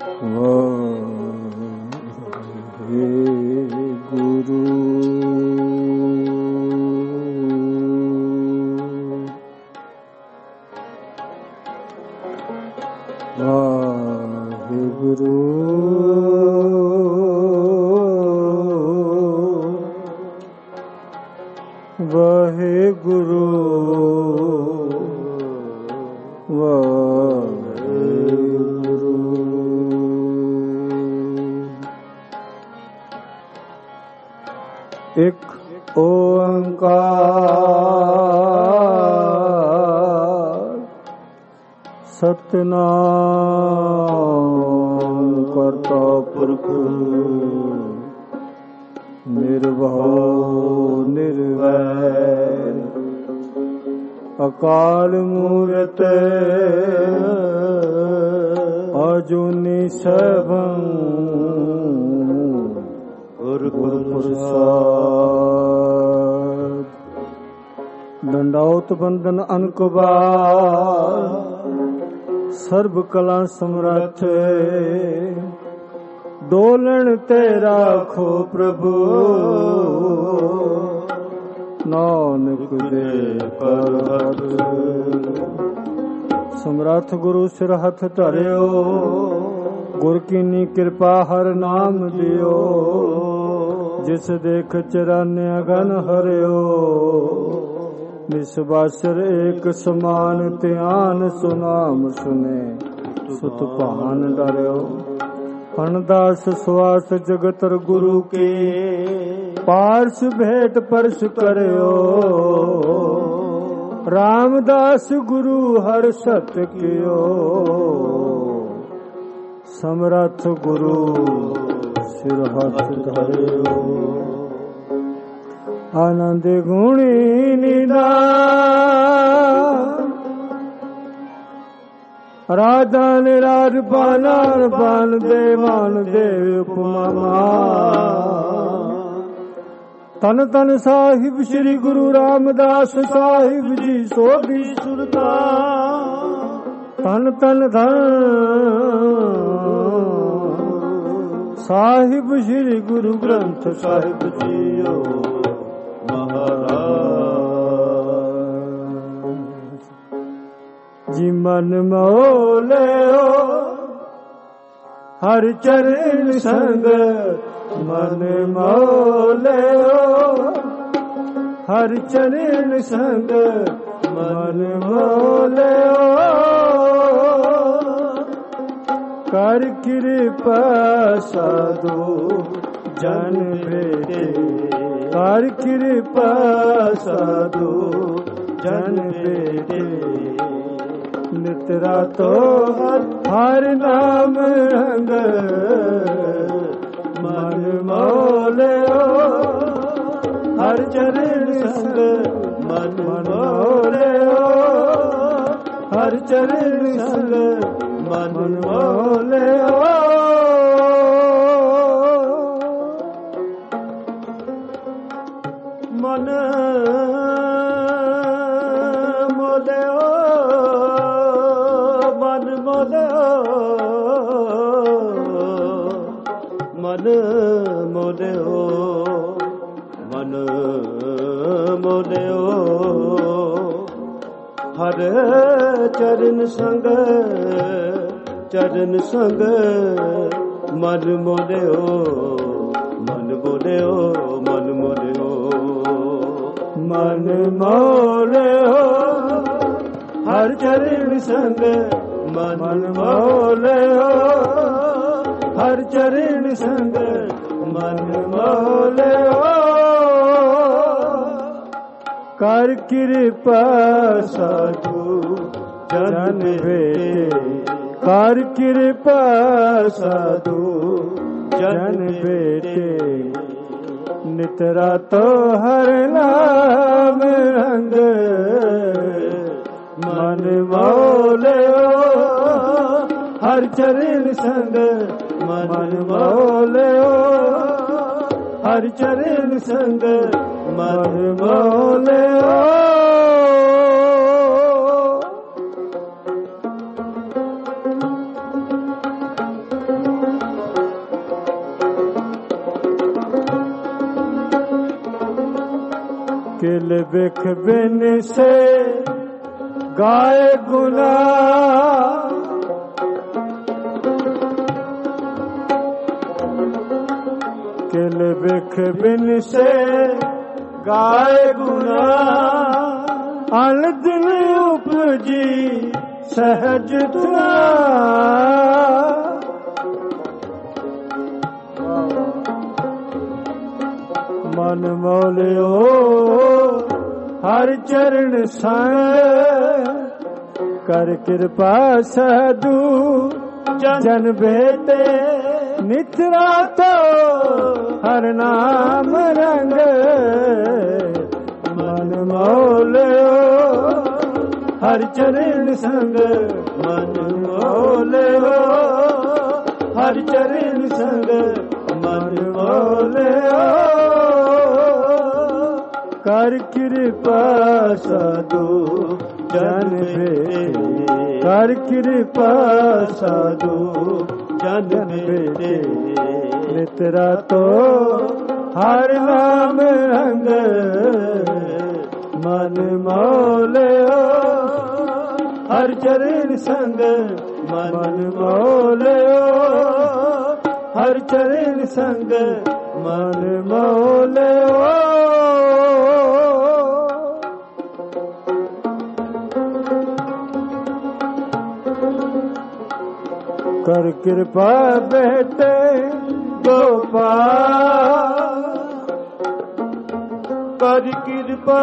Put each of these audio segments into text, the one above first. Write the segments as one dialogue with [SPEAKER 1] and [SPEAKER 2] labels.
[SPEAKER 1] ਇੱਕ ਓੰਕਾਰ ਸਤਿਨਾਮ ਕਰਤਾ ਪੁਰਖ ਨਿਰਭਉ ਨਿਰਵੈਰ ਅਕਾਲ ਮੂਰਤ ਅਜੂਨੀ ਸੈਭੰ ਗੁਰ ਪ੍ਰਸਾਦ। ਦੰਡਾਉਤ ਬੰਦਨ ਅਨਕ ਬਾਰ ਸਰਬ ਕਲਾ ਸਮਰੱਥ ਡੋਲਣ ਤੇ ਰਾਖੋ ਪ੍ਰਭੂ ਨਾਨਕ ਦੇ ਕਰ ਹੱਥ। ਸਮਰੱਥ ਗੁਰੂ ਸਿਰ ਹੱਥ ਧਰਿਓ ਗੁਰ ਕੀਨੀ ਕਿਰਪਾ ਹਰ ਨਾਮ ਦਿਓ ਜਿਸ ਦੇਖ ਚਰਨ ਅਗਨ ਹਰਿਓ ਨਿਸਬਾਸਰ ਏਕ ਸਮਾਨ ਧਿਆਨ ਸੁਨਾਮ ਸੁਨੇ ਸੁਤ ਭਾਨ ਡਰਿਓ। ਅਨਦਾਸ ਸਵਾਸ ਜਗਤਰ ਗੁਰੂ ਕੇ ਪਾਰਸ ਭੇਟ ਪਰਸ ਕਰਿਓ ਰਾਮਦਾਸ ਗੁਰੂ ਹਰ ਸਤ ਕਿਓ ਸਮਰੱਥ ਗੁਰੂ ਸਿਰ ਹੱਥ ਧਰਿਓ। ਆਨੰਦ ਗੁਣੀ ਨਿਦਾਨ ਰਾਧਾਨ ਰਾਜਪਾਨ ਪਾਨ ਦੇਵਾਨ ਦੇਵ ਉਪਮਾ ਤਨ ਤਨ ਸਾਹਿਬ ਸ੍ਰੀ ਗੁਰੂ ਰਾਮਦਾਸ ਸਾਹਿਬ ਜੀ ਸੋਭੀ ਸੁਰਤਾ ਤਨ ਤਨ ਧਨ ਸਾਹਿਬ ਸ੍ਰੀ ਗੁਰੂ ਗ੍ਰੰਥ ਸਾਹਿਬ ਜੀਓ ਮਹਾਰਾਜ ਜੀ। ਮਨ ਮੋਲਿਓ ਹਰ ਚਰਨ ਸੰਗ ਮਨ ਮੋਲਿਓ ਹਰ ਚਰਨ ਸੰਗ ਮਨ ਮੋਲਿਓ ਕਰ ਕਿਰਪਾ ਸਾਧੂ ਜਨ ਭੇਟੇ ਕਰ ਕਿਰਪਾ ਸਾਧੂ ਜਨ ਭੇਟੇ ਨਿਤ ਰਾਤੋ ਹਰ ਨਾਮ ਰੰਗ ਮਨ ਮੋਲਿਓ ਹਰ ਚਰਨ ਸੰਗ ਮਨ ਮੋਲਿਓ ਹਰ ਚਰਨ ਸੰਗ ਮਨ ਮੋਲਿਓ ਮਨ ਮੋਲਿਓ ਮਨ ਮੋਲਿਓ ਮਨ ਮੋਲਿਓ ਮਨ ਮੋਲਿਓ ਹਰ ਚਰਨ ਸੰਗ ਚਰਨ ਸੰਗ ਮਨ ਮੋਲਿਓ ਮਨ ਮੋਲਿਓ ਮਨ ਮੋਲਿਓ ਮਨ ਮੋਲਿਓ ਹਰ ਚਰਨ ਸੰਗ ਮਨ ਮੋਲਿਓ ਹਰ ਚਰਨ ਸੰਗ ਮਨ ਮੋਲਿਓ ਕਰ ਕਿਰਪਾ ਸਾਧੂ ਜਨ ਭੇਟੇ ਕਰ ਕਿਰਪਾ ਸਾਧੂ ਜਨ ਭੇਟੇ ਨਿਤ ਰਾਤੋ ਹਰ ਨਾਮ ਰੰਗ ਮਨ ਮੋਲਿਓ ਹਰ ਚਰਨ ਸੰਗ ਮਨ ਮੋਲਿਓ ਹਰ ਚਰਨ ਸੰਗ ਮਨ ਮੋਲਿਓ किल बिख बिन से गाए गुना किल बिख बिन से गाए गुना अल दिन उपजी सहज था मन मोलियो हर चरण संग कर कृपा साधु जन बेटे नितरा तो हर नाम रंग मन मोलियो हर चरण संग मन मोलियो हर चरण संग मन मोलियो कर कृपा साधु जन बेटे कर कृपा साधु जन बेटे नितरा तो हर नाम रंग मन मोलियो हर चरण संग मन मोलियो हर चरण संग मन मोलियो कर कृपा बेटे गोपाल कर कृपा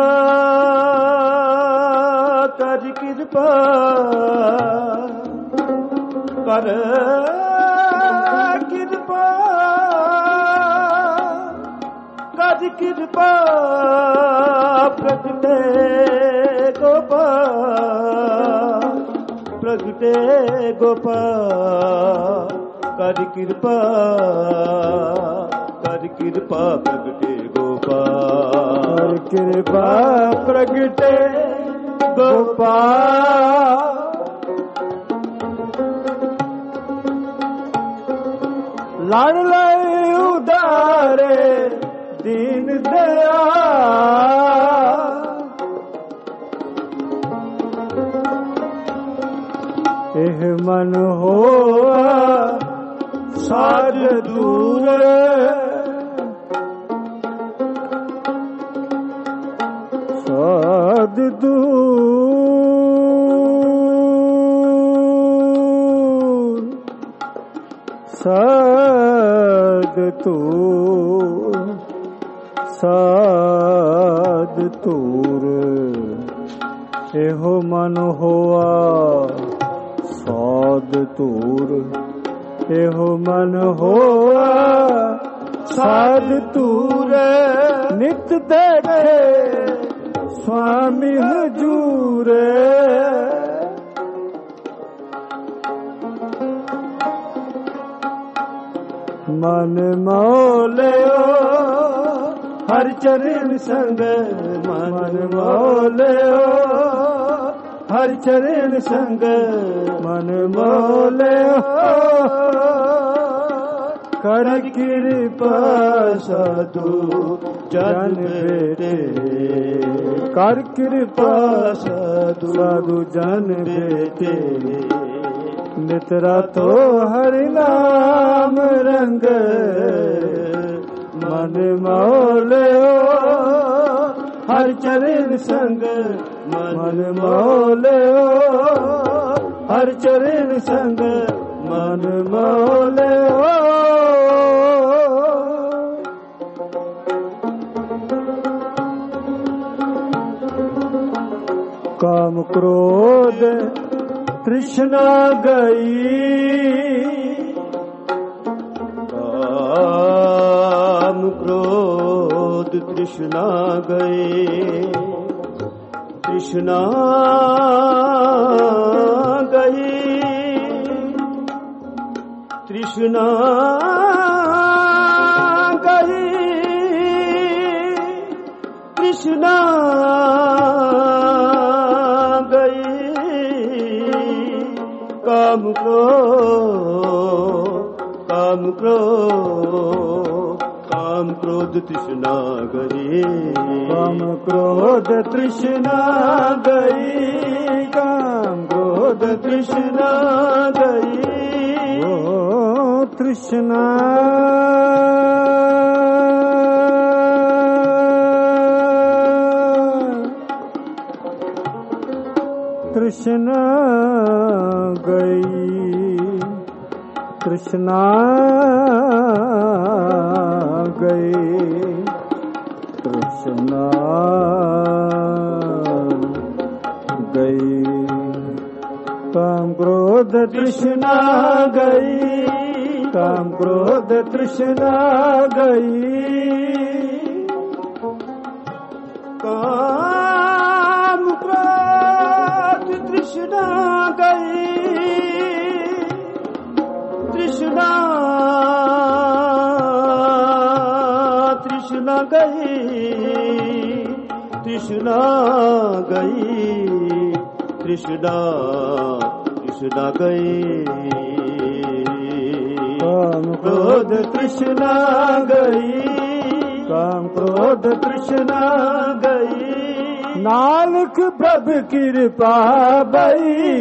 [SPEAKER 1] कर कृपा कर कृपा कर कृपा प्रगटे गोपाल प्रगटे गोपाल कर कृपा प्रगटे गोपाल कर कृपा प्रगटे गोपाल लाड़ लय उदारे दीन दया एह मन होआ साध दूर साध दूर साध दूर साध दूर एहो मन होआ साध तूर एहो मन होआ साध तूर नित देखे स्वामी हजूर मन मोलियो हर चरण संग मन मोलियो हर चरण संग मन मोलियो कर कृपा साधु जन बेटे कर कृपा साधु जन बेटे नितरा तो हरि नाम रंग मन मोलियो हर चरण संग मन मोलियो हर चरण संग मन मोलियो काम क्रोध तृष्णा गई काम क्रोध तृष्णा गई तृष्णा गई तृष्णा गई तृष्णा काम क्रोध काम क्रोध काम
[SPEAKER 2] काम क्रोध तृष्णा गई,
[SPEAKER 1] काम क्रोध तृष्णा गई, काम क्रोध
[SPEAKER 2] तृष्णा गई,
[SPEAKER 1] ओ तृष्णा तृष्णा गई, तृष्णा गई, तृष्णा गई, काम क्रोध तृष्णा गई, काम क्रोध तृष्णा गई,
[SPEAKER 2] काम क्रोध तृष्णा गई, तृष्णा तृष्णा गई, तृष्णा गई, तृष्णा तृष्णा गई,
[SPEAKER 1] काम
[SPEAKER 2] क्रोध तृष्णा गई,
[SPEAKER 1] काम क्रोध
[SPEAKER 2] तृष्णा गई,
[SPEAKER 1] नानक प्रभु कृपा बई,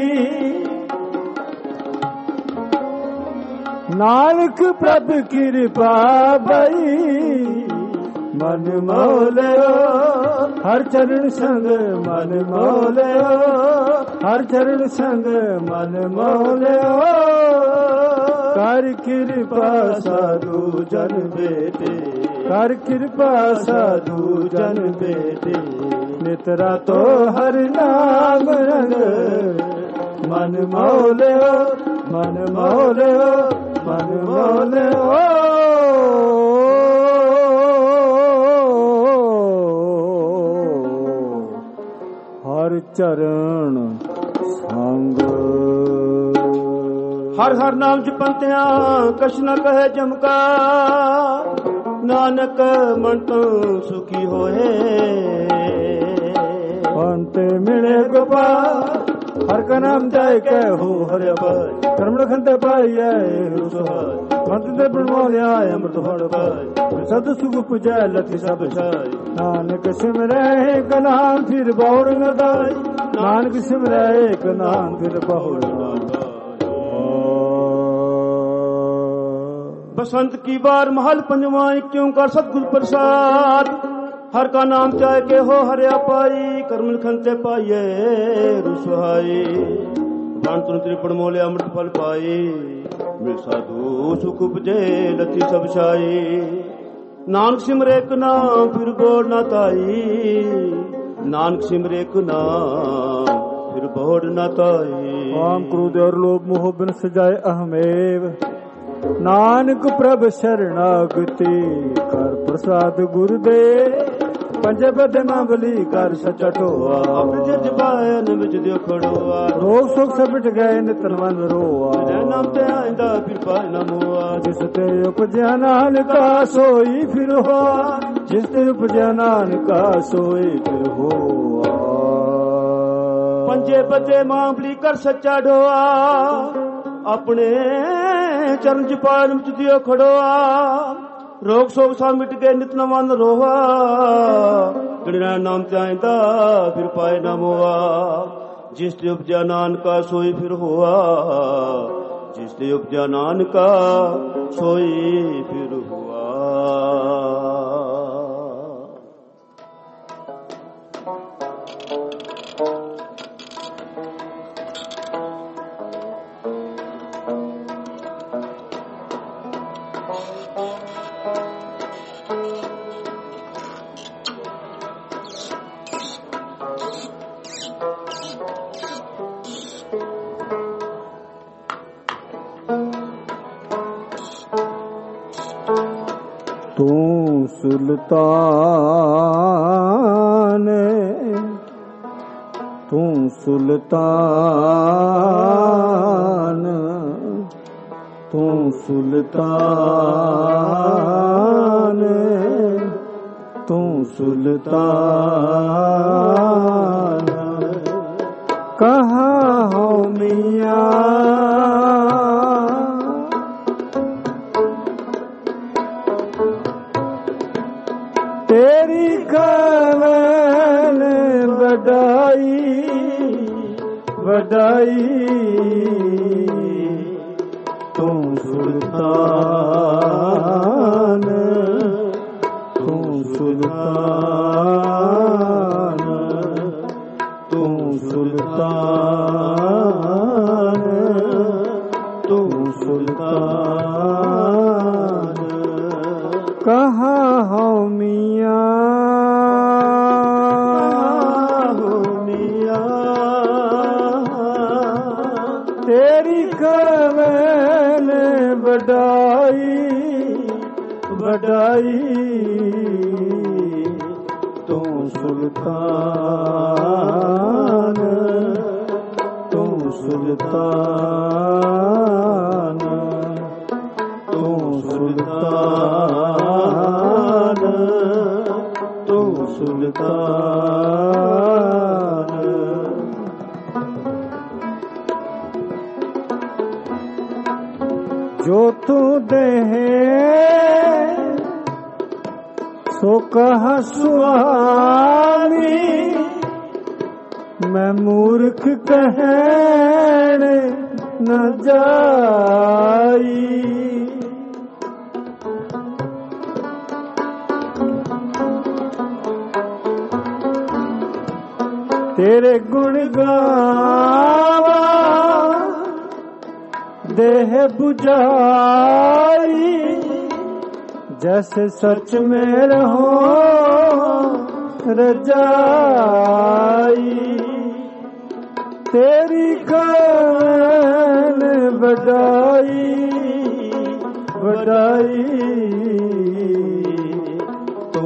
[SPEAKER 1] नानक प्रभु कृपा बई, मन मोलियो हर चरण संग, मन मोलियो हर चरण संग, मन मोलियो कर कृपा साधु जन बेटे, कर कृपा साधु जन बेटे, नितरा तो हर नाम रंग, मन मोलियो मन मोलियो मन मोलियो, हर चरण संग।
[SPEAKER 2] हर हर नाम जपंतिया कछ न कहे जमका, नानक मन तो सुखी होए,
[SPEAKER 1] पंत मिले गोपाल हर का नाम जाय कहो हरे पाय, कर्म खंते पाइए मंत्र दे ब्रह्मोलिया अमृत फल पाय, सद सुख पुजाय लति सब छाय, नानक सिमरै का नाम फिर बहुड़ न दाय, नानक सिमरै का नाम फिर बहुड़ न दाय।
[SPEAKER 2] बसंत की बार महल पंजवाई क्यों कर सतगुरु प्रसाद, हर का नाम चाहे के हो हरिया पाई, कर्म खंते पाइये रुसहाई, भान तुन त्रिपण मोले अमृत फल पाई, मिल साधु सुख उपजे लती सब छाई, नानक सिमरे एक नाम फिर बोल ना ताई, नानक सिमरे एक नाम फिर बोल ना ताई।
[SPEAKER 1] काम क्रोध और लोभ मोह बिन सजाए अहमेव, नानक प्रभ शरणागति कर प्रसाद गुरुदे, पंजे बद मांगली कर सचा टोआ,
[SPEAKER 2] जिज बायन विच दियो खड़ोआ,
[SPEAKER 1] रोग शोक सब मिट गए नितन मन रोआ,
[SPEAKER 2] नाम ते आइंदा फिर पाए न मोआ,
[SPEAKER 1] जिस ते उपजया नानका सोई फिर होआ, जिस ते उपजया नानका सोई फिर होआ,
[SPEAKER 2] पंजे बदे मांगली कर सच्चा ढोआ, अपने चरण च पान विच दियो खड़ोआ, रोग शोक सा मिट गए नित न मन रोआ, गिणना नाम ते आइंदा फिर पाए न मोआ, जिस ते उपजा नानका सोई फिर होआ, जिस ते उपजा नानका सोई फिर हुआ।
[SPEAKER 1] तू सुल्तान, तू सुल्तान, तू सुल्तान, तू सुल्तान, कहाँ हो मियाँ, बड़ाई तू सुल्तान, तू सुल्तान, तू सुल्तान, तू सुल्तान। कहाँ हो मियाँ, तेरी कवन बड़ाई, बड़ाई तू सुल्तान, तू सुल्तान, तू सुल्तान, तू सुल्तान। जो तू दे सो कह स्वामी, मैं मूर्ख कहने न जाई। तेरे गुण गावा देह बुझाई, जैसे सच में रहो रजाई। तेरी कवन बड़ाई, बड़ाई तू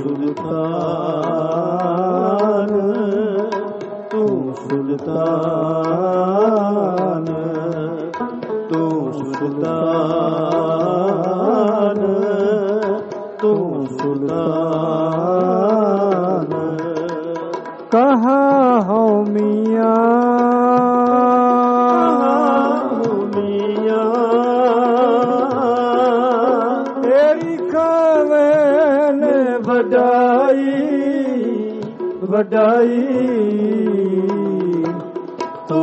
[SPEAKER 1] सुल्तान, तू सुल्तान, तू सुल्तान, तू सुल्तान। कहाँ हो मियाँ, तेरी कवन बड़ाई, बड़ाई तू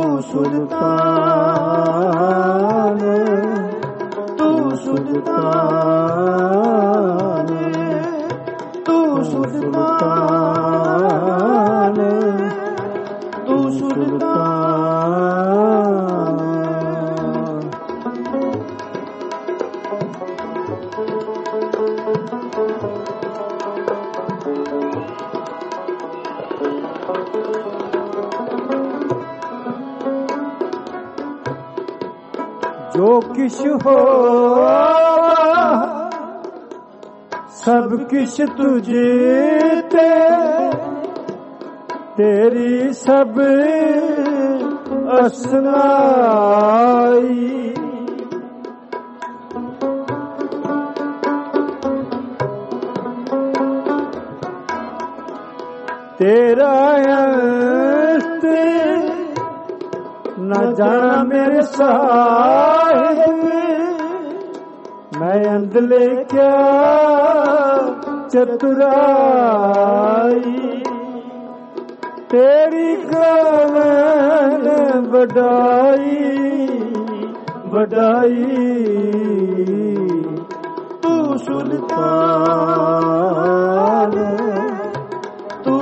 [SPEAKER 1] सुल्तान, तू सुल्तान, तू सुल्तान, तू सुल्तान। जो किश हो सब किश तुझे ते, तेरी सब असनाई। तेरा अंत न जाना मेरे साहिब, मैं अंधले क्या चतुराई। तेरी कवन बड़ाई, बड़ाई तू सुल्तान, तू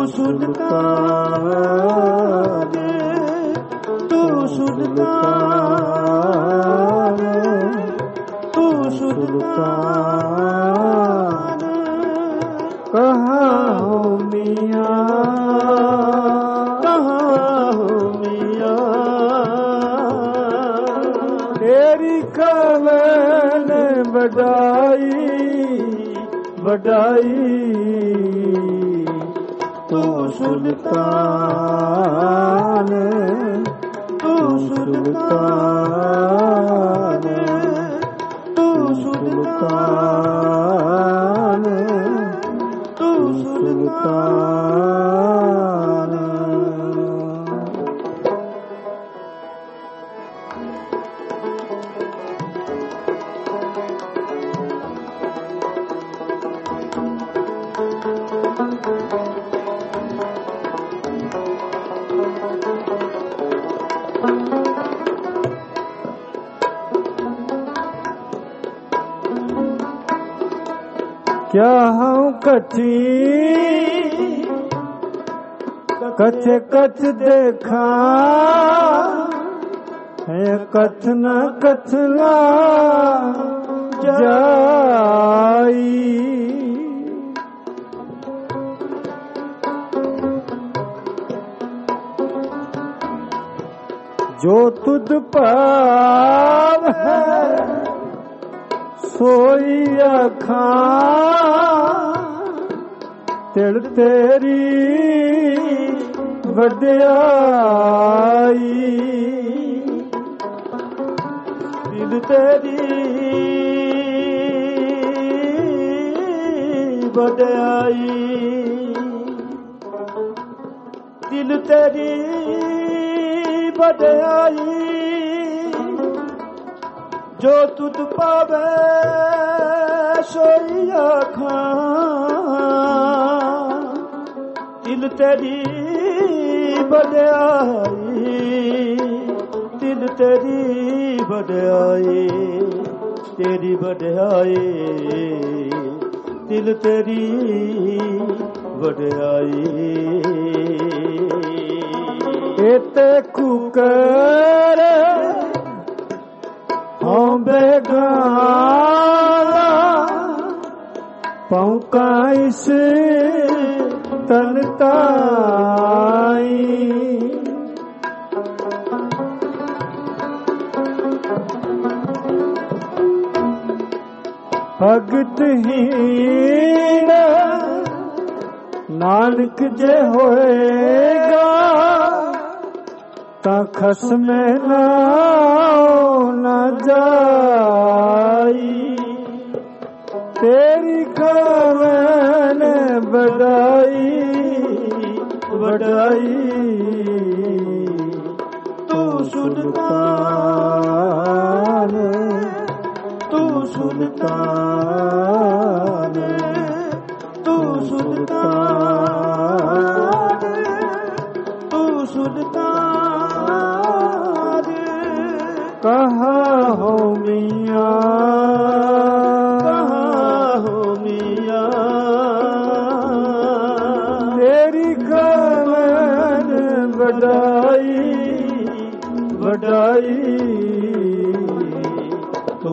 [SPEAKER 1] सुल्तान, तू सुल्तान, तू सुल्तान। कहाँ हो मियाँ, कहाँ हो मियाँ, तेरी कवन बड़ाई, बड़ाई तू सुल्तान, तू सुल्तान, तू सुल्तान, तू सुल्तान। क्या हूँ कथी कथ कथ देखा है कथ न कथला जाई जो तुझ पाव है सोई अखा तिल तेरी वड्याई दिल तेरी वड्याई दिल तेरी वड्याई जो तुझ पावे सोई आखा दिल तेरी वड्याई दिल तेरी वड्याई तेरी वड्याई दिल तेरी वड्याई एते कुकर हों बेगाना पौका इस तन ताई भगत हीन नानक जे होएगा ता खसमे ना जाई तेरी कवन बड़ाई बड़ाई तू सुल्तान तू सुल्तान तू सुल्तान तू सुल्तान कहाँ हो मियाँ कहाँ हो मियाँ तेरी कवन बड़ाई बड़ाई तू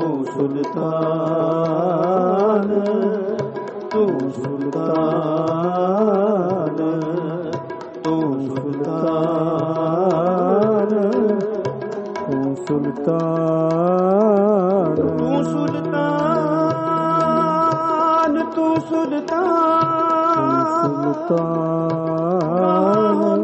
[SPEAKER 1] सुल्तान तू सुल्तान तू सुल्तान तू सुल्तान तू सुल्तान तू सुल्तान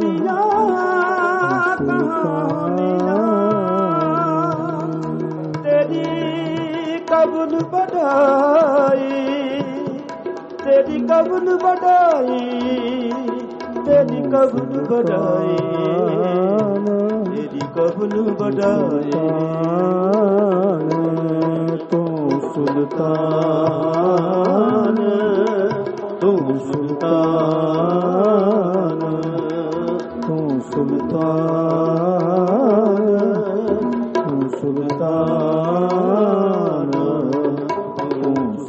[SPEAKER 1] तेरी कबुल बढ़ाई तेरी कबुल बढ़ाई तेरी कबुल बढ़ाई तेरी कबुल बढ़ाई तू सुल्तान तू सुल्तान तू सुल्तान तू सुल्तान तू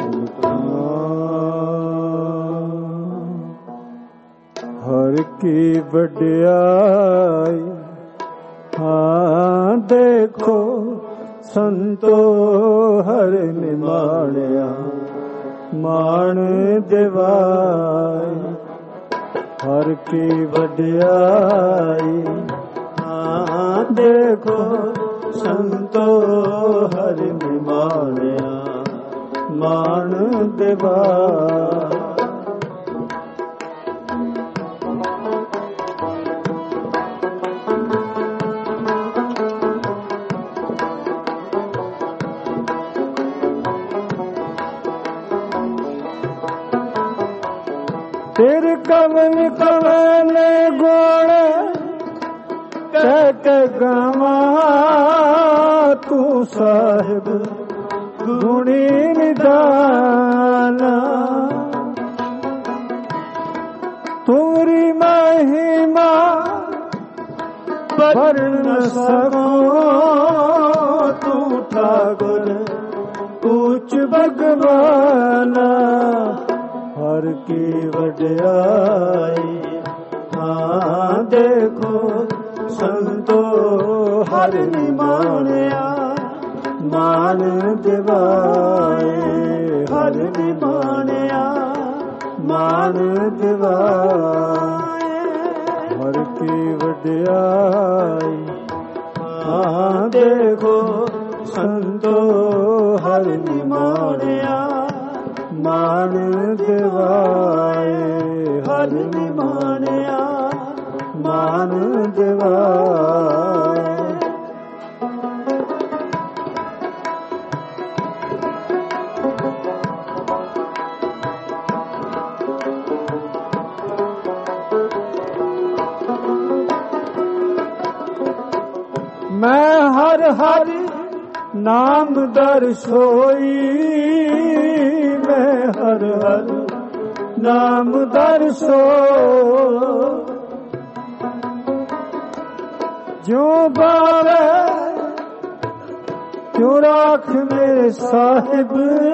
[SPEAKER 1] सुल्तान हर की वड्याई हाँ देखो संतो हर निमाणिया मान देवाई हर की वड्याई हाँ देखो संतो हर निमाणिया मान देवाई तेरे कवन कवन गुण कह गावा तू साहिब गुणी निदाना तुमरी महिमा पर न सको तू ठाकुर ऊंच भगवाना ਹਰ ਕੀ ਵਡਿਆਈ। ਹਾਂ ਦੇਖੋ ਸੰਤੋ ਹਰ ਨਿਮਾਣਿਆ, ਮਾਨ ਦਿਵਾਏ ਹਰ ਨਿਮਾਣਿਆ, ਮਾਨ ਦਿਵਾਏ ਹਰ ਕੀ ਵਡਿਆਈ। ਹਾਂ ਦੇਖੋ ਸੰਤੋ ਹਰ ਨਿਮਾਣਿਆ, ਮਾਨ ਦਿਵਾਏ ਹਰ ਨਿਮਾਣਿਆ, ਮਾਨ ਦਿਵਾਏ। ਮੈਂ ਹਰ ਹਰ ਨਾਮ ਦਰ ਸੋਈ, ਮੈਂ ਹਰ ਹਰ ਨਾਮ ਦਰ ਸੋਈ। ਜੋ ਬਾਵੇ ਜੋ ਰਾਖ ਮੇਰੇ ਸਾਹਿਬ,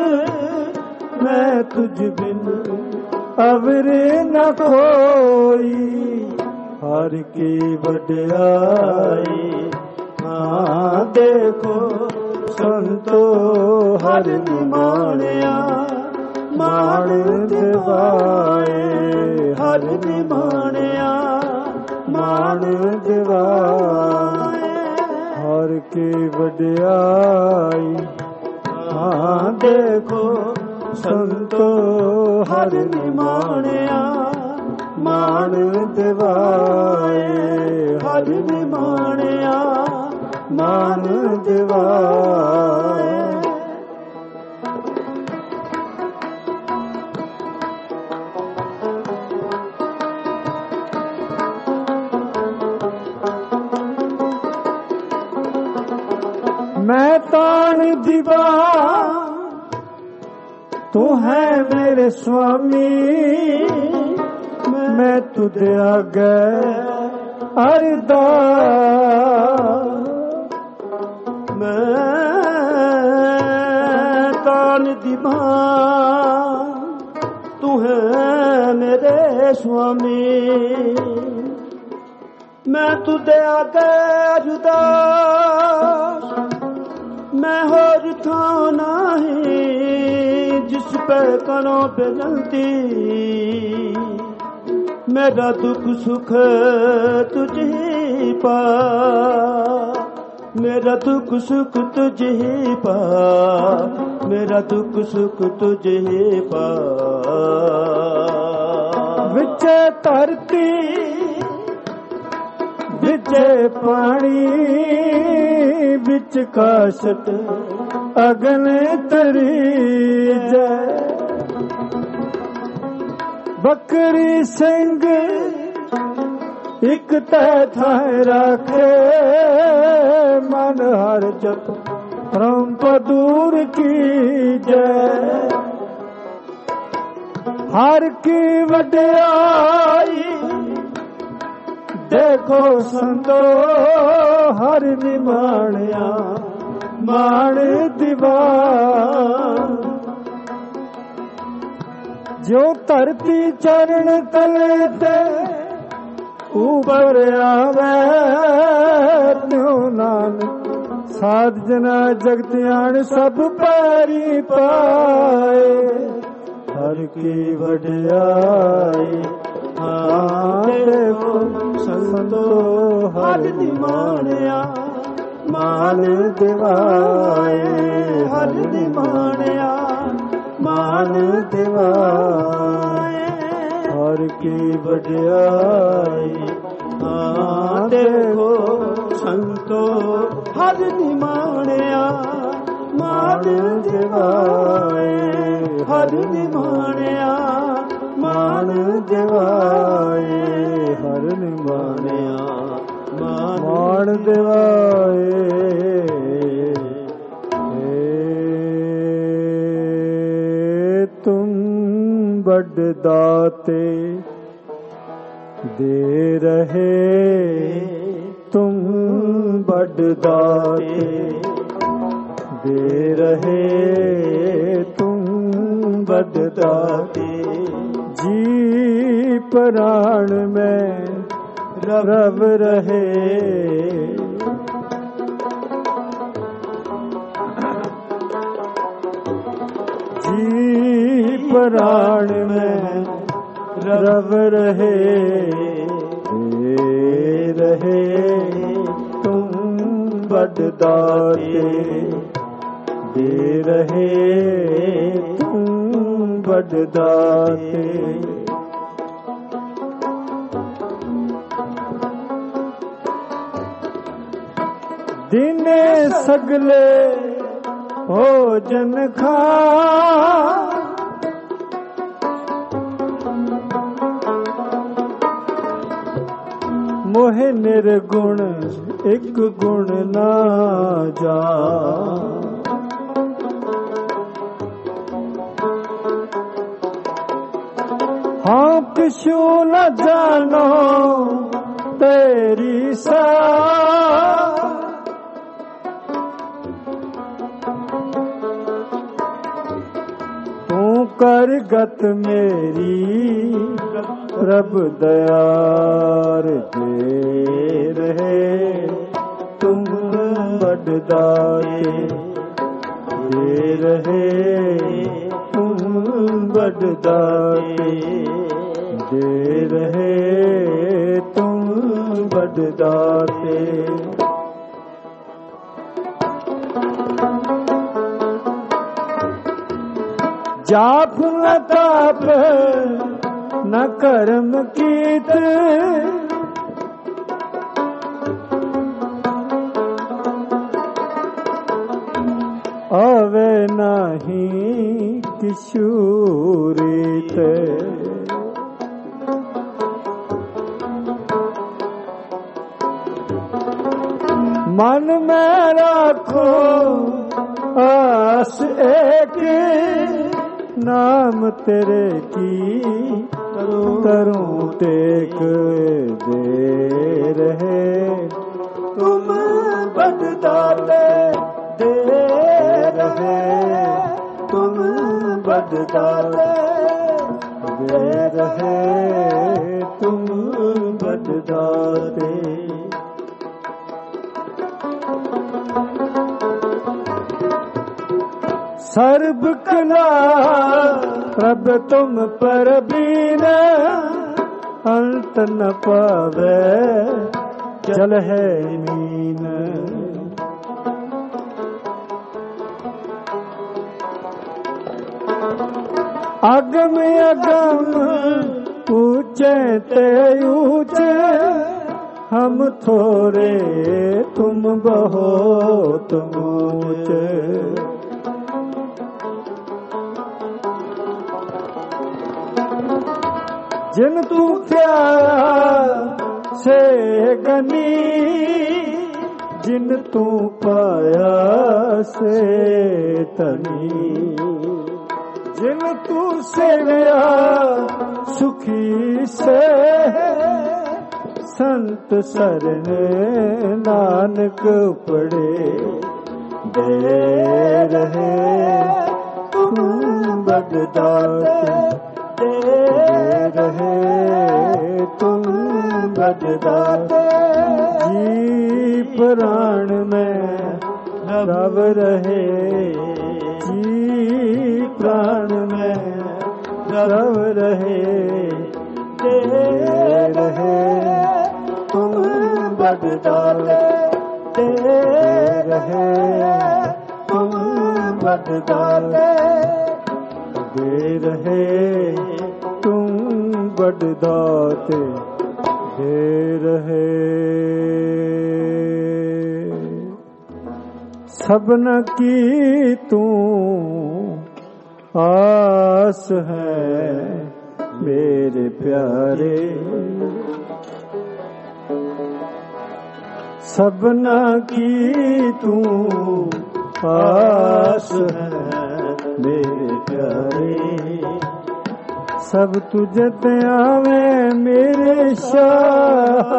[SPEAKER 1] ਮੈਂ ਤੁਝ ਬਿਨ ਅਵਰ ਨ ਕੋਈ। ਹਰ ਕੀ ਵਡਿਆਈ। ਹਾਂ ਦੇਖੋ ਸੰਤੋ ਹਰ ਨਿਮਾਣਿਆ, ਮਾਣ ਦਿਵਾਏ ਹਰ ਨਿਮਾਣਿਆ, ਮਾਣ ਦਿਵਾਏ ਹਰ ਕੀ ਵਡਿਆਈ। ਹਾਂ ਦੇਖੋ ਸੰਤੋ ਹਰ ਨਿਮਾਣਿਆ, ਮਾਣ ਦਿਵਾਏ ਹਰ ਨਿਮਾਣਿਆ, ਮਾਨ ਦਿਵਾਏ। ਮੈਂ ਤਾਣ ਦਿਵਾ ਤੂੰ ਹੈ ਮੇਰੇ ਸੁਆਮੀ, ਮੈਂ ਤੁਧੇ ਆਗੇ ਅਰਦਾਸ। ਮੈਂ ਤਾਣ ਦਿਵਾ ਤੂੰ ਹੈ ਮੇਰੇ ਸੁਆਮੀ, ਮੈਂ ਤੁਧੇ ਆਗੇ ਅਰਦਾਸ। ਮੈਂ ਹੋਰ ਥਾਂ ਨਹੀਂ ਜਿਸ ਪੈ ਕਰੋ ਬੇਨਤੀ, ਮੇਰਾ ਦੁੱਖ ਸੁਖ ਤੁਝ ਹੀ ਪਾ, ਮੇਰਾ ਦੁੱਖ ਸੁਖ ਤੁਝ ਹੀ ਪਾ, ਮੇਰਾ ਦੁੱਖ ਸੁਖ ਤੁਝ ਹੀ ਪਾ। ਵਿੱਚ ਧਰਤੀ ਵਿੱਚ ਪਾਣੀ, ਵਿੱਚ ਕਾਸ਼ਤ ਅਗਨ ਤਰੀਜੈ। ਬੱਕਰੀ ਸਿੰਘ ਇੱਕ ਤੈ ਥਾਂ ਰਾਖੇ, ਮਨ ਹਰ ਜਪ ਰੰਪ ਦੂਰ ਕੀਜੈ। ਹਰ ਕੀ ਵਡਿਆਈ ਦੇਖੋ ਸੰਤੋ ਹਰ ਨਿਮਾਣਿਆ, ਮਾਣ ਦਿਵਾਏ। ਜੋ ਧਰਤੀ ਚਰਨ ਤਲੇ ਤੇ ਉਪਰ ਆਵੇ, ਤਿਉ ਨਾਨਕ ਸਾਧ ਜਨਾ ਜਗਤ ਆਣ ਸਭ ਪੈਰੀ ਪਾਏ। ਹਰ ਕੀ ਵਡਿਆਈ। ਹਾਂ ਦੇਖੋ ਸੰਤੋ ਹਰ ਨਿਮਾਣਿਆ, ਮਾਨ ਦਿਵਾਏ ਹਰ ਨਿਮਾਣਿਆ, ਮਾਨ ਦਿਵਾਏ ਹਰ ਕੀ ਵਡਿਆਈ। ਹਾਂ ਦੇਖੋ ਸੰਤੋ ਹਰ ਨਿਮਾਣਿਆ, ਮਾਨ ਦਿਵਾਏ ਹਰ ਨਿਮਾਣਿਆ, ਮਾਨ ਦਿਵਾਏ ਹਰ ਨਿਮਾਣਿਆ, ਮਾਨ ਦਿਵਾਏ। ਤੁਮ ਬੜ ਦਾਤੇ ਦੇ ਰਹੇ, ਤੁਮ ਬੜ ਦਾਤੇ ਦੇ ਰਹੇ, ਤੁਮ ਬੜ ਦਾਤੇ जी प्राण में रब रहे, जी प्राण में रब रहे, रहे तुम बड़दाते, दे रहे तुम बड़दाते। दिने सगले भोजन खा, मोहे निर्गुण एक गुण ना जा, हाँ किशु न जानो तेरी सा, तू कर गत मेरी प्रभ दयार दे रहे, तुम बड़दाते, दे रहे तुम बड़दाते, दे रहे तुम बड़दाते। जाप न ताप न कर्म कीत, आवे नहीं किशु रीत, मन में राखो आस एक, नाम तेरे की करूं टेक, दे रहे तुम बड़दाते, दे रहे तुम बड़दाते, दे रहे तुम बड़दाते। सर्ब कला प्रभ तुम पर बीन, अंत न पावे जल है मीन, अगम अगम ऊंचे ते ऊंचे, हम थोरे तुम बहुत ऊंचे, जिन तू प्यारा से गनी, जिन तू पाया से तनी, जिन तू सेवया सुखी से, संत शरण नानक पड़े, दे रहे तुम बड़दाते, दे रहे तुम बड़दाते, जी प्राण में रब रहे, जी प्राण में रब रहे, दे रहे तुम बड़दाते, दे रहे तुम बड़दाते, दे रहे तुम बड़दाते, दे रहे। सबन की तू आस है मेरे प्यारे, सबना की तू आस है मेरे प्यारे, सब तुझे ते आवे मेरे शाह,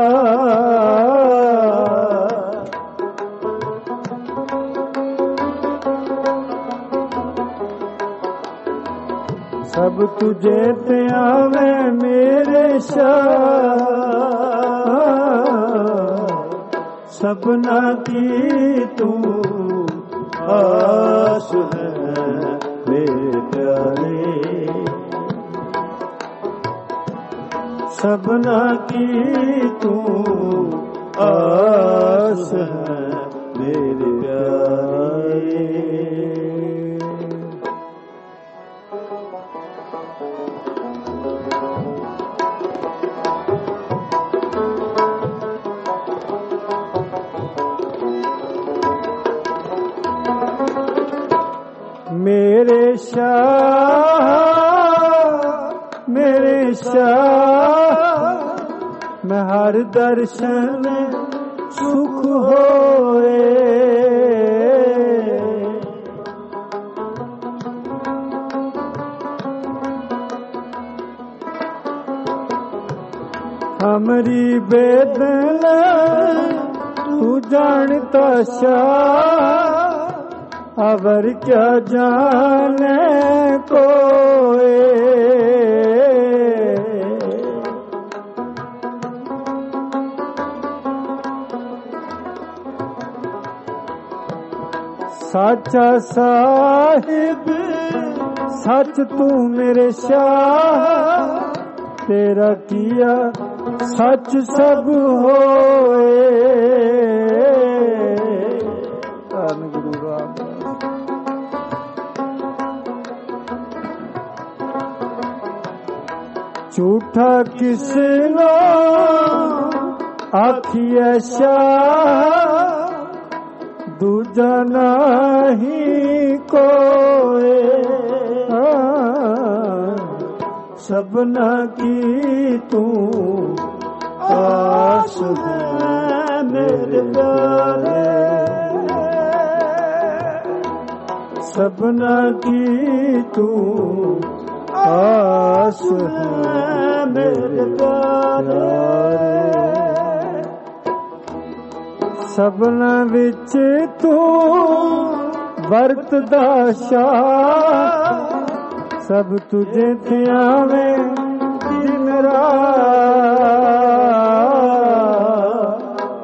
[SPEAKER 1] सब तुझे ते आवे मेरे शाह, सबना की तू आस है मेरे प्यारे, सबना की तू आस है मेरे प्यारे। मेरे शाह मेरे शाह, मैं हर दर्शन सुख होए, हमारी बेदन तू जानता शाह, अवर क्या जाने कोई, साचा साहिब सच तू मेरे शाह, तेरा किया सच सब होए। गुरु रामदास झूठा किसनो आखिए शाह, दूजा नहीं कोई, सबना की तू आस है मेरे प्यारे, सबना की तू आस है मेरे प्यारे। सबना विच तू वरतदा शाह, सब तुझे ध्यावे दिन रात,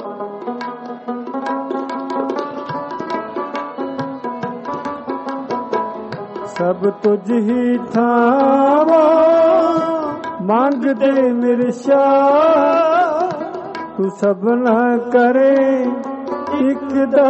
[SPEAKER 1] सब तुझ ही थावा मांग दे मेरे शाह, तू सबना करे इकदा,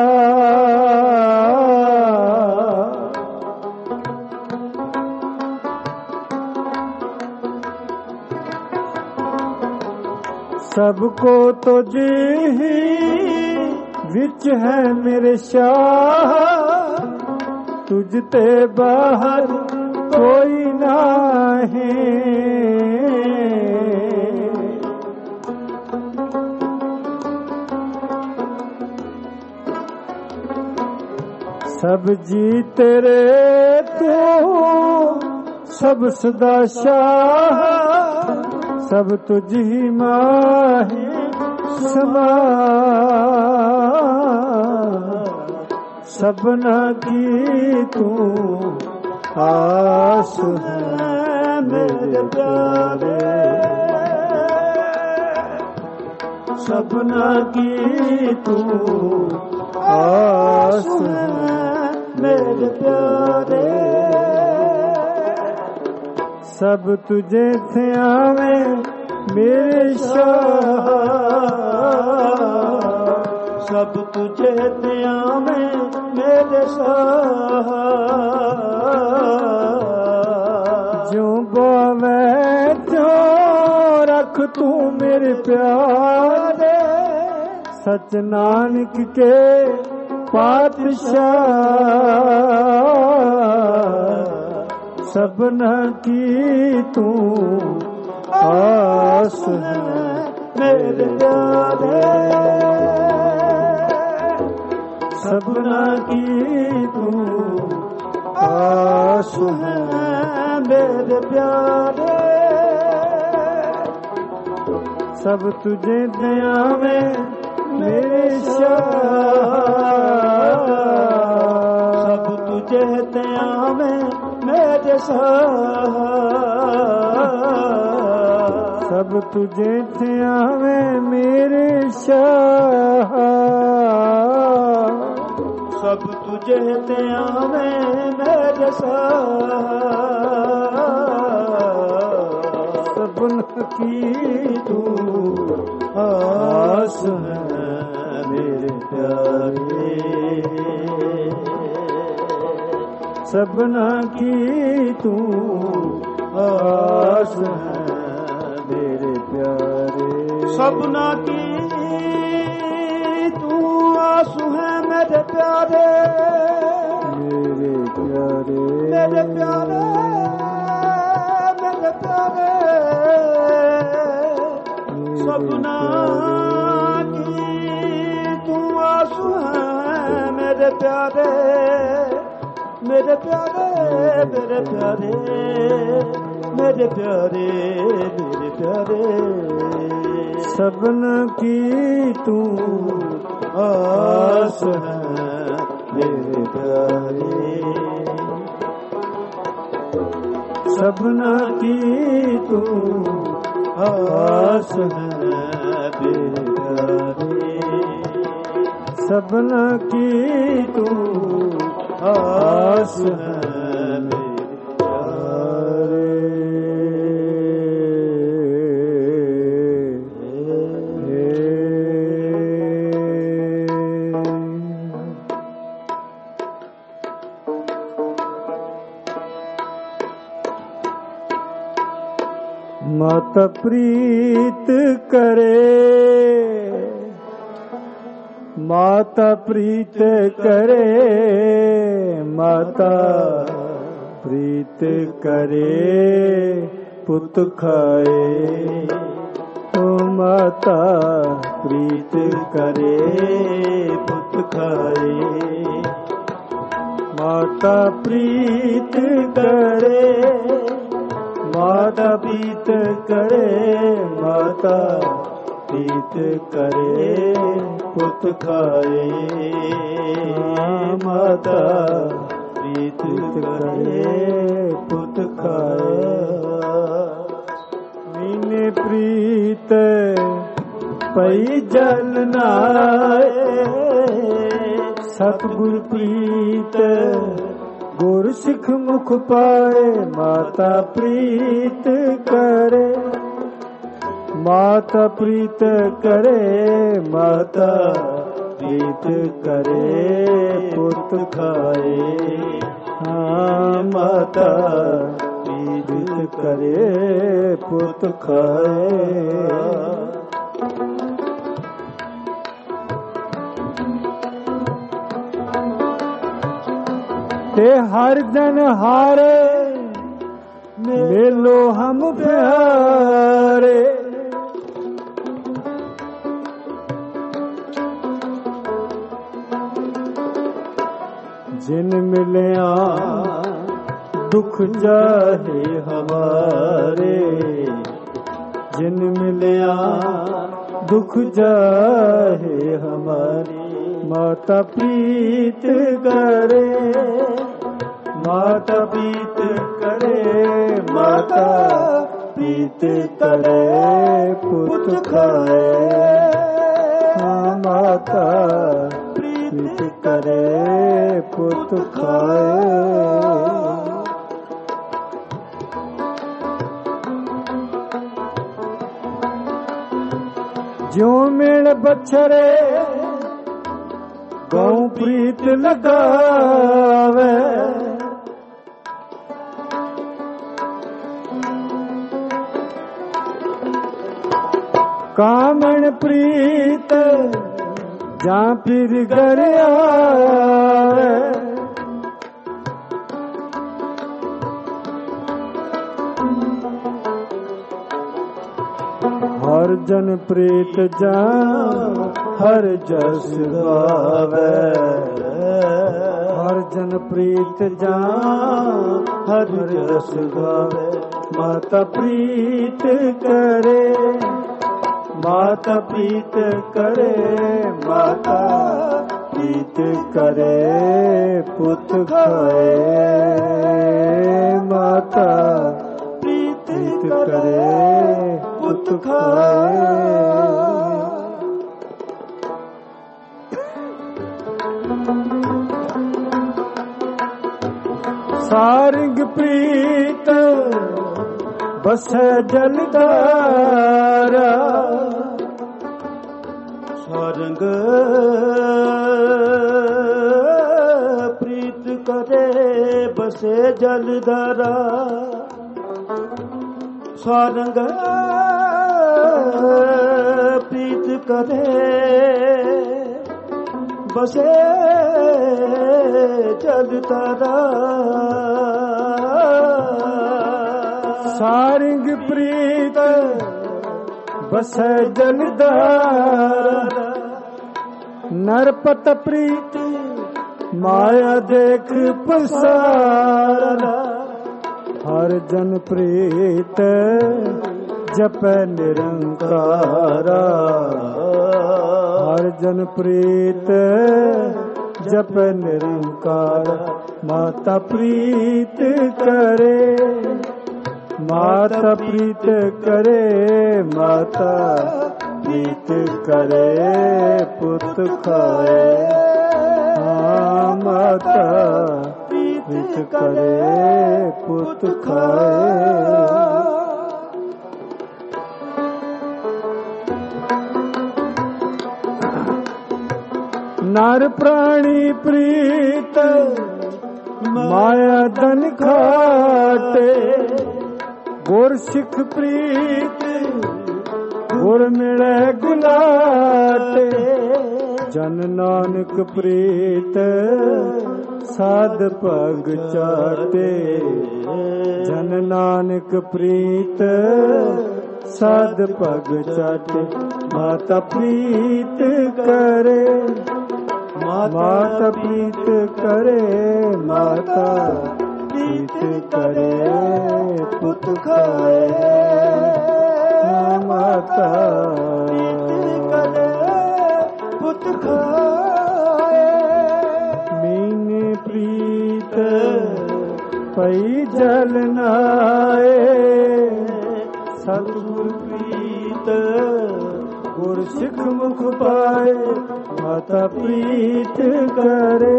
[SPEAKER 1] सबको तुझे ही विच है मेरे शाह, तुझते बाहर कोई नहीं, सब जी तेरे तो सब सदा शाह, सब तुझ ही माही समा, सबना की तू आस है मेरे प्यारे, सबना की तू आस है मेरे प्यारे। सब तुझे थे आवे मेरे शाह, सब तुझे थे आवे मेरे शाह, जो बावे जो रख तू मेरे प्यारे, सच नानक के पातशाह, सबना की तू आस है मेरे प्यारे, सबना की तू आस है मेरे प्यारे। सब तुझे दया में मेरे शाह, सब
[SPEAKER 2] तुझे तया में मेरे
[SPEAKER 1] सब तुझे तया में मेरे शाह
[SPEAKER 2] सब तुझे तया में मेरे
[SPEAKER 1] सबन की तू आस है मेरे प्यारे सबना की तू आस है मेरे प्यारे
[SPEAKER 2] सबना की तू आंसू है मेरे प्यारे
[SPEAKER 1] मेरे प्यारे
[SPEAKER 2] मेरे प्यारे मेरे प्यारे सबना की तू आंसू है मेरे प्यारे मेरे प्यारे मेरे प्यारे मेरे प्यारे मेरे प्यारे
[SPEAKER 1] सबना की तू
[SPEAKER 2] आस है मेरे प्यारे
[SPEAKER 1] सबना की तू
[SPEAKER 2] आस है मेरे प्यारे
[SPEAKER 1] सबना की तू
[SPEAKER 2] आस है मेरे
[SPEAKER 1] माता प्रीत करे माता प्रीत करे माता प्रीत करे पुत खाए ओ माता प्रीत करे पुत खाए माता प्रीत करे माता प्रीत करे माता प्रीत करे पुत खाए माता प्रीत करे पुत खाए मीने प्रीत पई जल नाए सतगुर प्रीत गुर सिख मुख पाए माता प्रीत करे माता प्रीत करे माता प्रीत करे पुत खाए हाँ माता प्रीत करे पुत खाए ते हर जन हारे मेलो हम प्यारे जिन मिलिया दुख जाहे हमारे जिन मिलिया दुख जाहे हमारे माता प्रीत करे माता प्रीत करे माता प्रीत करे पुत खाए माता प्रीत करे पुत खाए जो मेल बछरे गौ प्रीत लगावे कामन प्रीत जा फिर घर आवे हर जन प्रीत जा हर जस गावे हर जन प्रीत जा हर जस गावे माता प्रीत करे माता प्रीत करे माता प्रीत करे पुत खाए, माता प्रीत करे पुत खाए। सारंग प्रीत बसै जलधारा,
[SPEAKER 2] सारंग प्रीत करे बसे जलधारा, सारंग प्रीत करे बसे जलधारा।
[SPEAKER 1] सारंग प्रीत बसै जलधारा, नरपत प्रीत माया देख पसारा। हर जन प्रीत जप निरंकारा, हर जन प्रीत जप निरंकारा। माता प्रीत करे, माता प्रीत करे, माता प्रीत करे पुत खाए। हाँ माता प्रीत करे पुत खाए। नर प्राणी प्रीत माया धन खाटे, गुर सिख प्रीत गुर मिले गुलाटे। जन नानक प्रीत साध पग चाटे, जन नानक प्रीत साध पग चाटे। माता प्रीत करे, माता प्रीत करे, माता प्रीत करे पुत खाए। माता प्रीत करे पुत खाए। मीने प्रीत पई जल नाए, सतगुर प्रीत गुर सिख मुख पाए। माता प्रीत करे,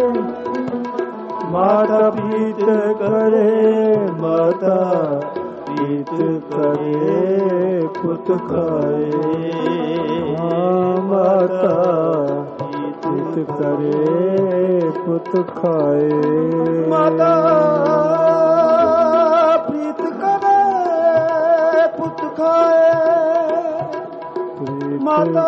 [SPEAKER 1] माता प्रीत करे, माता प्रीत करे पुत खाए। माता प्रीत करे पुत खाए।
[SPEAKER 2] माता प्रीत करे पुत खाए। माता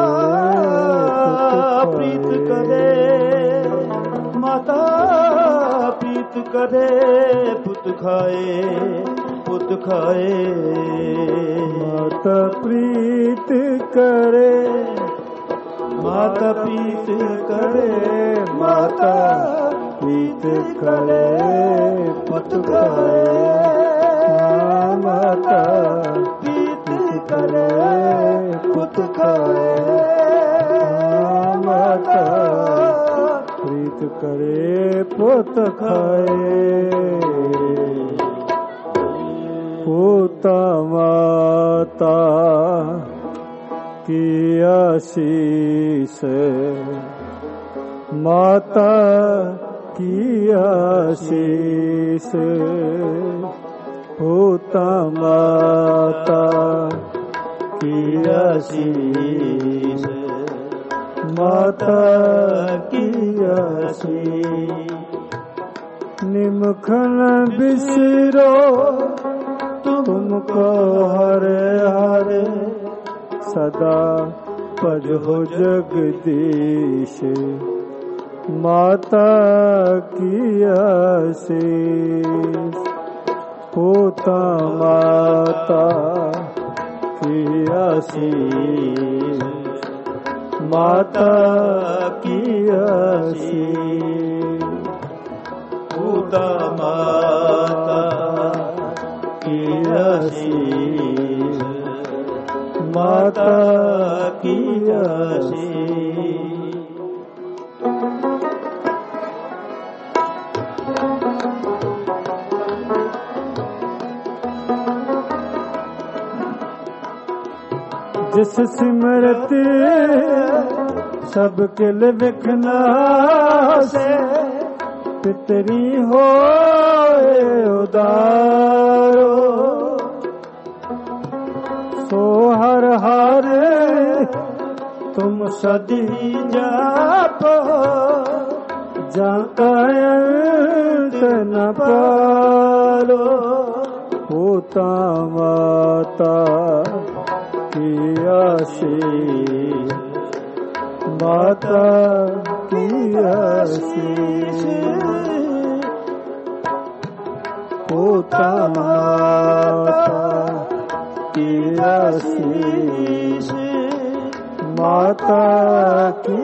[SPEAKER 2] प्रीत करे, माता प्रीत करे पुत खाए, पुत खाए।
[SPEAKER 1] माता प्रीत करे,
[SPEAKER 2] माता प्रीत करे,
[SPEAKER 1] माता प्रीत करे पुत खाए। माता
[SPEAKER 2] प्रीत करे पुत खाए।
[SPEAKER 1] माता प्रीत करे पुत खाए। पोता माता की आशीष, माता की आशीष। पोता माता की आशीष, माता की आशीष। निमखन बिसरो तुमको हरे हरे, सदा भजो जगदीश। माता की आशीष, पोता माता की आशीष, माता की आशीष।
[SPEAKER 2] पोता माता की आशीष,
[SPEAKER 1] माता की आशीष। जिस सिमरत सब किल विखना से पितरी हो उदारो सो हर हर तुम सदी जापो जाका अंत न पालो होता माता की आशीष माता की आशीष होता माता की आशीष माता की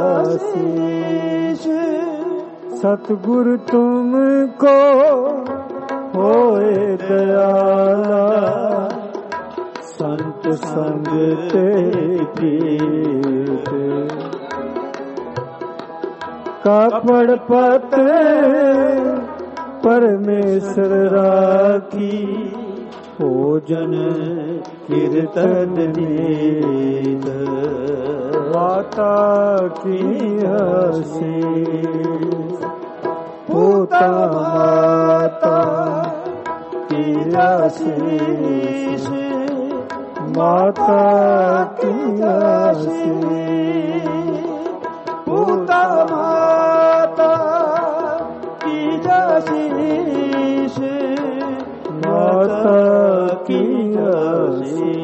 [SPEAKER 1] आशीष सतगुरु तुमको होए दयाला संत संग तेरी प्रीत कापड़ पत परमेश्वर राखी भोजन कीर्तन नीत माता की आशीष होता माता की आशीष माता की आशीष होता माता की आशीष माता की आशीष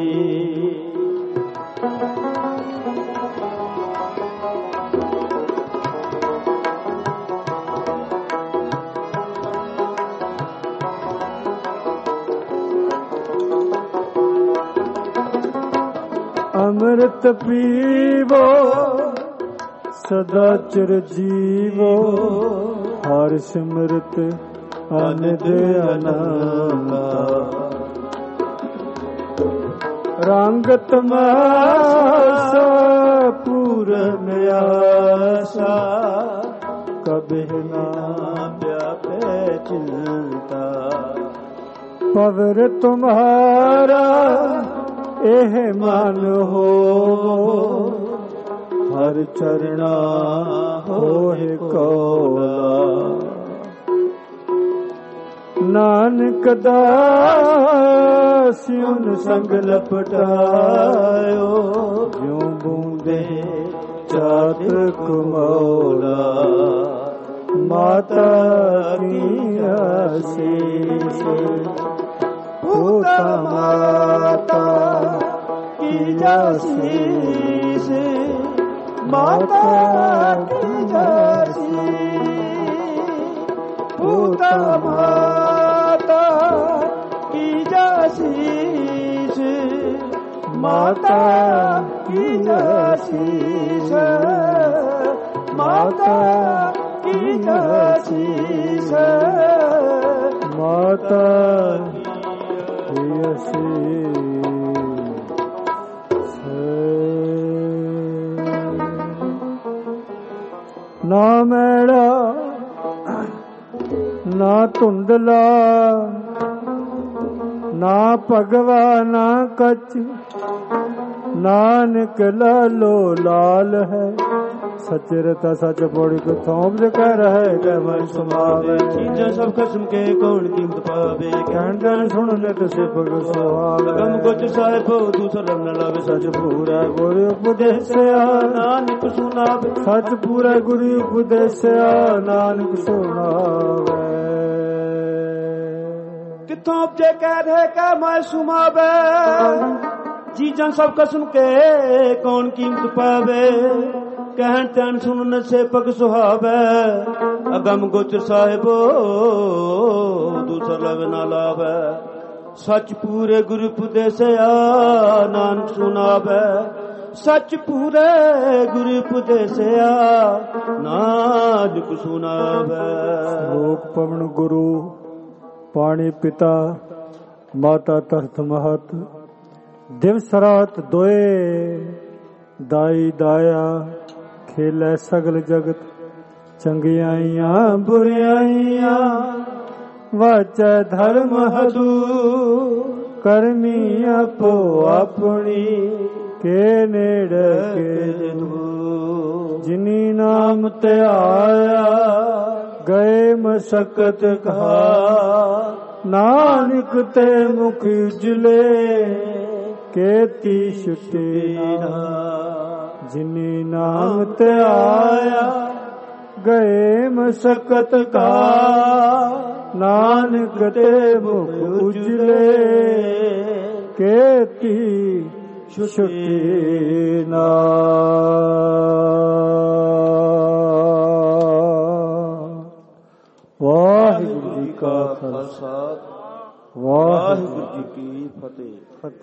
[SPEAKER 1] अमृत पीवो सदा चिर जीवो हर सिमरत अनद अनंता रंग तमाशा पूरन आशा कभी ना व्यापे चिंता पवर तुम्हारा एह मन हो हर चरणा होए कौला नानक दासियुन संग लपटायो ज्यों बूंदे चातक मौला माता की आशीष होता माता की आशीष माता की आशीष होता माता की आशीष माता की आशीष माता की आशीष माता ना मैड़ा ना धुंधला ना भगवा ना कच नानक लालो लाल है सच रता सच पौड़ी को थोप कह रहे कह मन सुनावे चीज़ें सब कसम के कौन कीमत पावे कहन कहन सुन ले तो से पग सुहावे गम कुछ साहिब दूसरा न लावे सच पूरा गुरु उपदेश नानक सुनावे सच पूरा गुरु उपदेश नानक सुनावे किथों जे कह रहे कह मैं सुनावे चीज़ें सब कसम के कौन कीमत पावे कहन तन सुन से पग सुहावे अगम गोचर साहिबो दूसरा लव ना लावे सच पूरे गुरु उपदेश नानक सुनावे सच पूरे गुरु उपदेश नानक सुनावे लोक पवन गुरु पानी पिता माता तख्त महत दिवस रात दोए दाई दाया खेलै सगल जगत चंगियाइयां बुरियाइयां वाचै धर्म हदू करमी अपो अपनी ਕੇ ਨੇੜੇ ਕੇ
[SPEAKER 2] ਦੂਰ
[SPEAKER 1] ਜਿਨੀ ਨਾਮ ਤੇ ਆਇਆ ਗਏ ਮਸਕਤ ਕਹਾ ਨਾਨਕ ਤੇ ਮੁਖ ਉਜਲੇ ਕੇਤੀ ਛੁਟੀ ਨਾ ਜਿਨੀ ਨਾਮ ਤੇ ਆਇਆ ਗਏ ਮਸਕਤ ਕਾ ਨਾਨਕ ਤੇ ਮੁਖ ਉਜਲੇ ਕੇਤੀ ਛੁਟੀ ਨਾ। ਵਾਹਿਗੁਰੂ ਜੀ ਕਾ ਖਾਲਸਾ ਵਾਹਿਗੁਰੂ ਜੀ ਕੀ ਫਤਿਹ।